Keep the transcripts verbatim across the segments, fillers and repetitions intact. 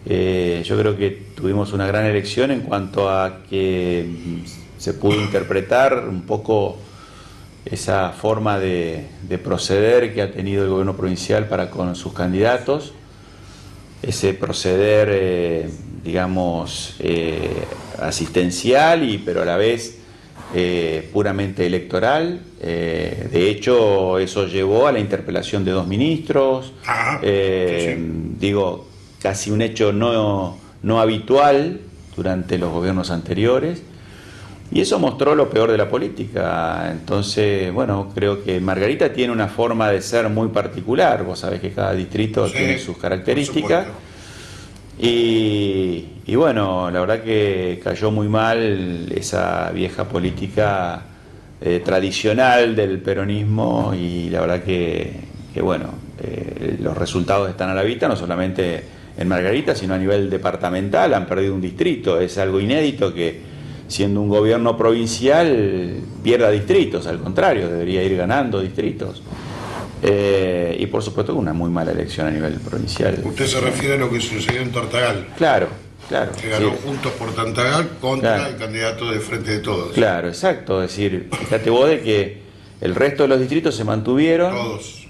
Eh, yo creo que tuvimos una gran elección en cuanto a que se pudo interpretar un poco esa forma de, de proceder que ha tenido el gobierno provincial para con sus candidatos, ese proceder, eh, digamos, eh, asistencial, y pero a la vez eh, puramente electoral. Eh, de hecho, eso llevó a la interpelación de dos ministros. Ah, eh, sí, sí. Digo, casi un hecho no, no habitual durante los gobiernos anteriores. Y eso mostró lo peor de la política. Entonces, bueno, creo que Margarita tiene una forma de ser muy particular. Vos sabés que cada distrito Sí, tiene sus por características. supuesto. Y, y bueno, la verdad que cayó muy mal esa vieja política eh, tradicional del peronismo, y la verdad que, que bueno, eh, los resultados están a la vista, no solamente en Margarita, sino a nivel departamental. Han perdido un distrito. Es algo inédito que, siendo un gobierno provincial, pierda distritos. Al contrario, debería ir ganando distritos. Eh, y por supuesto una muy mala elección a nivel provincial. Usted se refiere a lo que sucedió en Tartagal. Claro, claro. Que ganó Sí. Juntos por Tartagal contra Claro. el candidato de Frente de Todos. Claro, exacto. Es decir, fíjate vos de que el resto de los distritos se mantuvieron. Todos.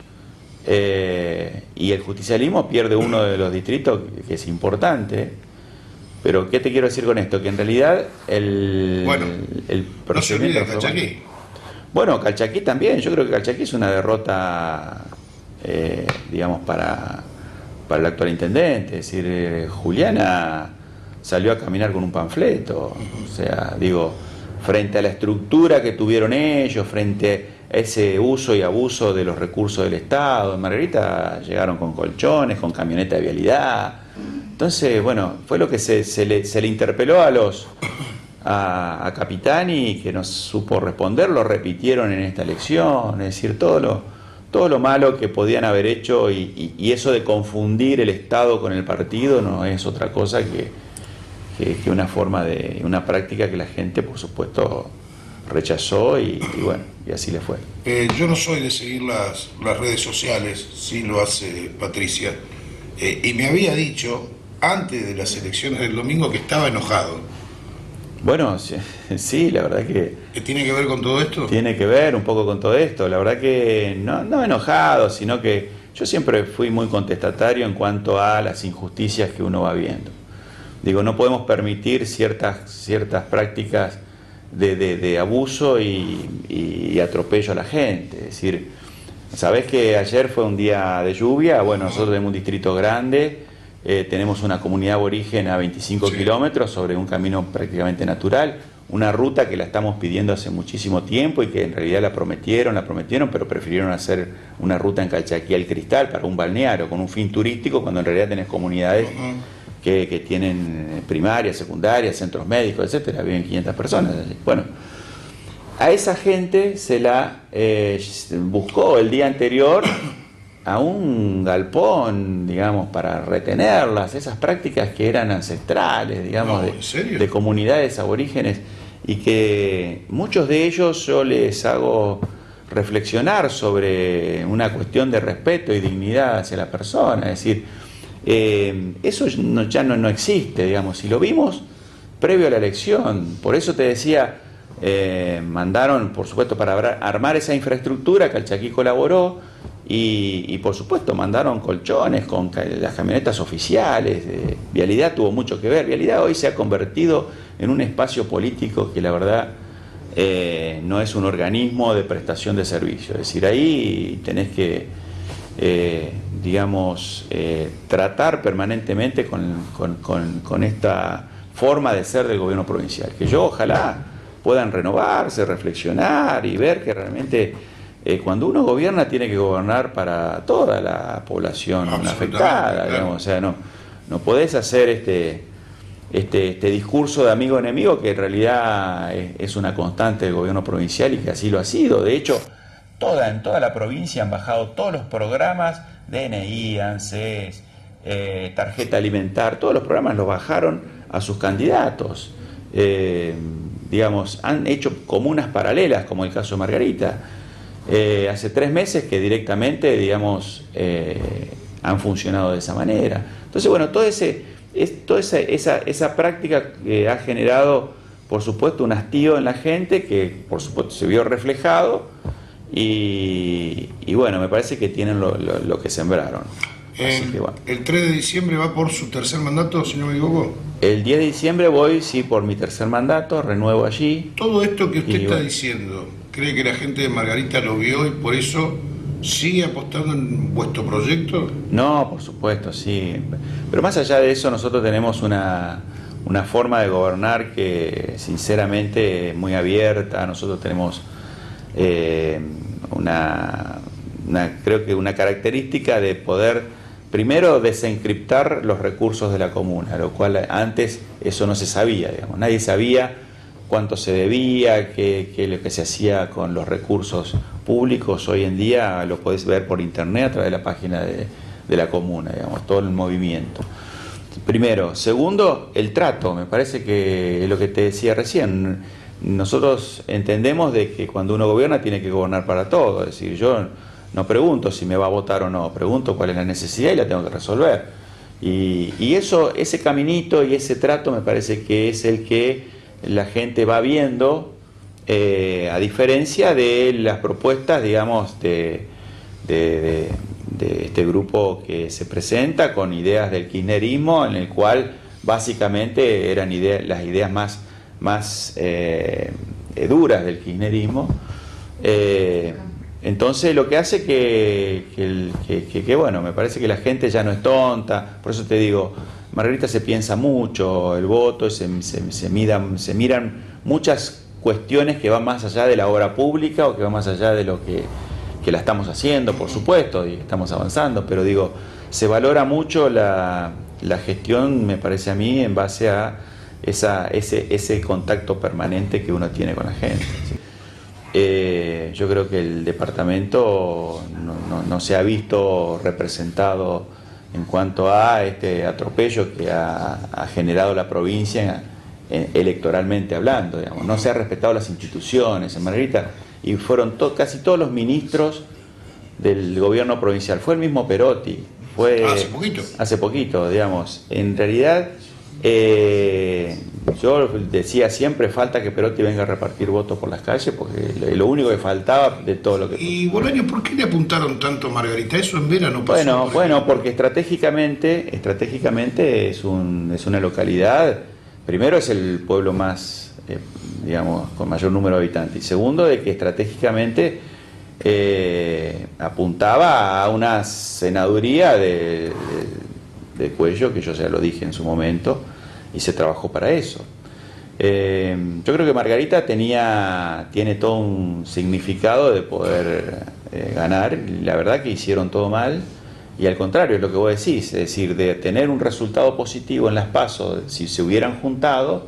Eh, y el justicialismo pierde uno de los distritos que, que es importante. Pero ¿qué te quiero decir con esto? Que en realidad el, Bueno, el no se olvide de fue bueno. Calchaquí. Bueno, Calchaquí también. Yo creo que Calchaquí es una derrota, eh, digamos, para, para el actual intendente. Es decir, eh, Juliana salió a caminar con un panfleto. O sea, digo, frente a la estructura que tuvieron ellos, frente a ese uso y abuso de los recursos del Estado. En Margarita llegaron con colchones, con camioneta de vialidad. Entonces, bueno, fue lo que se, se, le, se le interpeló a los a, a Capitani, que no supo responder. Lo repitieron en esta elección. Es decir, todo lo, todo lo malo que podían haber hecho, y, y, y eso de confundir el Estado con el partido no es otra cosa que, que, que una forma de, una práctica que la gente, por supuesto, rechazó, y, y bueno, y así le fue. Eh, yo no soy de seguir las, las redes sociales, sí lo hace Patricia. Eh, y me había dicho, antes de las elecciones del domingo, que estaba enojado. Bueno, sí, sí, la verdad que ¿Qué tiene que ver con todo esto? tiene que ver un poco con todo esto. La verdad que no, no enojado, sino que yo siempre fui muy contestatario en cuanto a las injusticias que uno va viendo. Digo, no podemos permitir ciertas, ciertas prácticas de, de, de abuso y, y atropello a la gente. Es decir, sabés que ayer fue un día de lluvia. Bueno, nosotros tenemos un distrito grande. Eh, tenemos una comunidad aborigen a veinticinco Sí. kilómetros sobre un camino prácticamente natural, una ruta que la estamos pidiendo hace muchísimo tiempo y que en realidad la prometieron, la prometieron, pero prefirieron hacer una ruta en Calchaquí al Cristal para un balneario con un fin turístico, cuando en realidad tenés comunidades Uh-huh. que, que tienen primarias, secundarias, centros médicos, etcétera, viven quinientas personas. Bueno, a esa gente se la eh, buscó el día anterior a un galpón, digamos, para retenerlas, esas prácticas que eran ancestrales, digamos, No, de, ¿en serio? de comunidades aborígenes, y que muchos de ellos yo les hago reflexionar sobre una cuestión de respeto y dignidad hacia la persona. Es decir, eh, eso no, ya no, no existe, digamos, y lo vimos previo a la elección. Por eso te decía, eh, mandaron, por supuesto, para armar esa infraestructura, Calchaquí colaboró. Y, y por supuesto mandaron colchones con las camionetas oficiales. eh, Vialidad tuvo mucho que ver. Vialidad hoy se ha convertido en un espacio político que la verdad eh, no es un organismo de prestación de servicios. Es decir, ahí tenés que, eh, digamos, eh, tratar permanentemente con, con, con, con esta forma de ser del gobierno provincial, que yo ojalá puedan renovarse, reflexionar y ver que realmente Eh, cuando uno gobierna tiene que gobernar para toda la población afectada, claro. digamos. O sea, no, no podés hacer este, este, este discurso de amigo-enemigo, que en realidad es, es una constante del gobierno provincial y que así lo ha sido. De hecho, toda, en toda la provincia han bajado todos los programas, D N I, ANSES, eh, tarjeta alimentar, todos los programas los bajaron a sus candidatos. Eh, digamos, han hecho comunas paralelas, como el caso de Margarita. Eh, hace tres meses que directamente, digamos, eh, han funcionado de esa manera. Entonces, bueno, todo ese, es, toda esa, esa, esa práctica que ha generado, por supuesto, un hastío en la gente, que por supuesto se vio reflejado, y, y bueno, me parece que tienen lo, lo, lo que sembraron. Así El, que, bueno. el tres de diciembre va por su tercer mandato, si no me equivoco. El diez de diciembre voy, sí, por mi tercer mandato, renuevo allí. Todo esto que usted y, está bueno, diciendo, ¿cree que la gente de Margarita lo vio y por eso sigue apostando en vuestro proyecto? No, por supuesto, sí. Pero más allá de eso, nosotros tenemos una, una forma de gobernar que sinceramente es muy abierta. Nosotros tenemos eh, una, una, creo que una característica de poder, primero, desencriptar los recursos de la comuna, lo cual antes eso no se sabía, digamos. Nadie sabía cuánto se debía, qué, qué lo que se hacía con los recursos públicos. Hoy en día lo podés ver por internet a través de la página de, de la comuna, digamos, todo el movimiento. Primero. Segundo, el trato. Me parece que es lo que te decía recién. Nosotros entendemos de que cuando uno gobierna tiene que gobernar para todo. Es decir, yo no pregunto si me va a votar o no, pregunto cuál es la necesidad y la tengo que resolver. Y, y eso, ese caminito y ese trato me parece que es el que la gente va viendo, eh, a diferencia de las propuestas, digamos, de, de, de, de este grupo que se presenta con ideas del kirchnerismo, en el cual básicamente eran ideas, las ideas más, más eh, duras del kirchnerismo. Eh, Entonces lo que hace que, que, que, que, que, bueno, me parece que la gente ya no es tonta, por eso te digo, Margarita se piensa mucho el voto, se, se, se, miran, se miran muchas cuestiones que van más allá de la obra pública o que van más allá de lo que, que la estamos haciendo, por supuesto, y estamos avanzando, pero digo, se valora mucho la, la gestión, me parece a mí, en base a esa, ese, ese contacto permanente que uno tiene con la gente. Eh, yo creo que el departamento no, no, no se ha visto representado en cuanto a este atropello que ha, ha generado la provincia en, electoralmente hablando, digamos. No se ha respetado las instituciones en Margarita, y fueron to, casi todos los ministros del gobierno provincial. Fue el mismo Perotti, fue hace poquito, hace poquito, digamos. En realidad, eh, yo decía siempre, falta que Perotti venga a repartir votos por las calles, porque lo único que faltaba de todo lo que... Y Bolaño, ¿por qué le apuntaron tanto a Margarita? Eso en Vera no pasó. Bueno, por bueno, porque estratégicamente, estratégicamente es un, es una localidad, primero es el pueblo más, eh, digamos, con mayor número de habitantes, y segundo, de que estratégicamente eh, apuntaba a una senaduría de, de, de Cuello, que yo ya lo dije en su momento, y se trabajó para eso. Eh, yo creo que Margarita tenía, tiene todo un significado de poder eh, ganar. La verdad que hicieron todo mal, y al contrario, es lo que vos decís, es decir, de tener un resultado positivo en las PASO, si se hubieran juntado,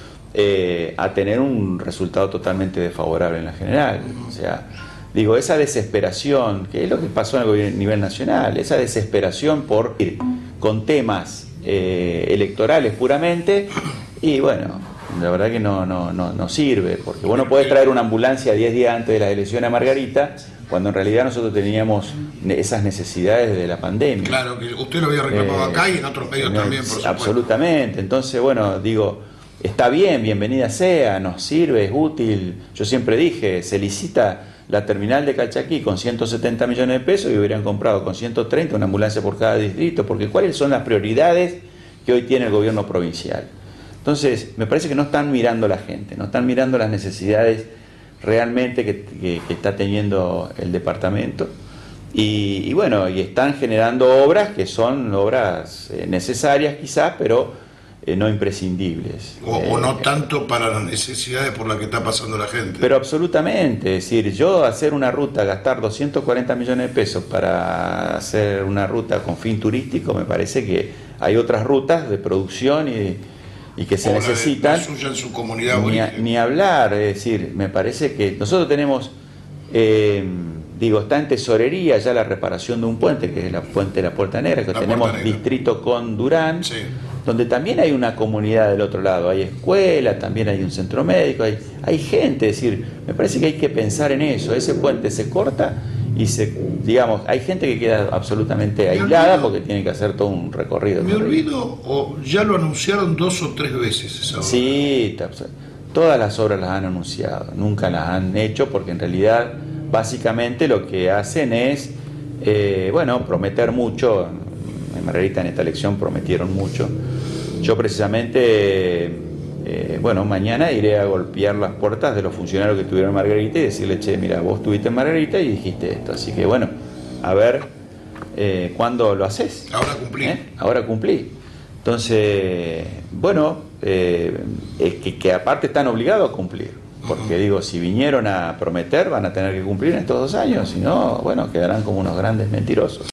eh, a tener un resultado totalmente desfavorable en la general. O sea, digo, esa desesperación, que es lo que pasó a nivel nacional, esa desesperación por ir con temas Eh, electorales puramente, y bueno, la verdad que no, no, no, no sirve, porque vos no podés traer una ambulancia diez días antes de la elección a Margarita, cuando en realidad nosotros teníamos esas necesidades de la pandemia. Claro, que usted lo había reclamado eh, acá y en otros medios no, también, por supuesto. Absolutamente. Entonces, bueno, digo, está bien, bienvenida sea, nos sirve, es útil. Yo siempre dije, se licita la terminal de Calchaquí con ciento setenta millones de pesos y hubieran comprado con ciento treinta una ambulancia por cada distrito, porque ¿cuáles son las prioridades que hoy tiene el gobierno provincial? Entonces, me parece que no están mirando la gente, no están mirando las necesidades realmente que, que, que está teniendo el departamento, y, y bueno, y están generando obras que son obras eh, necesarias quizás, pero Eh, no imprescindibles. O, eh, o no tanto para las necesidades por las que está pasando la gente. Pero absolutamente, es decir, yo hacer una ruta, gastar doscientos cuarenta millones de pesos para hacer una ruta con fin turístico, me parece que hay otras rutas de producción y, y que se o necesitan. La, la suya en su comunidad ni, a, ni hablar, es decir, me parece que nosotros tenemos, eh, digo, está en tesorería ya la reparación de un puente, que es la puente de la Puerta Negra, que la tenemos distrito con Durán. Sí. Donde también hay una comunidad del otro lado, hay escuela, también hay un centro médico, hay, hay gente, es decir, me parece que hay que pensar en eso. Ese puente se corta y se, digamos, hay gente que queda absolutamente aislada porque tiene que hacer todo un recorrido. Me olvido, o ya lo anunciaron dos o tres veces esa obra. Sí, todas las obras las han anunciado, nunca las han hecho porque en realidad básicamente lo que hacen es, eh, bueno, prometer mucho. En Margarita en esta elección prometieron mucho. Yo precisamente, eh, bueno, mañana iré a golpear las puertas de los funcionarios que estuvieron en Margarita y decirle, che, mira, vos estuviste en Margarita y dijiste esto, así que bueno, a ver eh, cuándo lo haces. Ahora cumplí. ¿Eh? Ahora cumplí. Entonces, bueno, eh, es que, que aparte están obligados a cumplir, porque digo, si vinieron a prometer van a tener que cumplir en estos dos años, si no, bueno, quedarán como unos grandes mentirosos.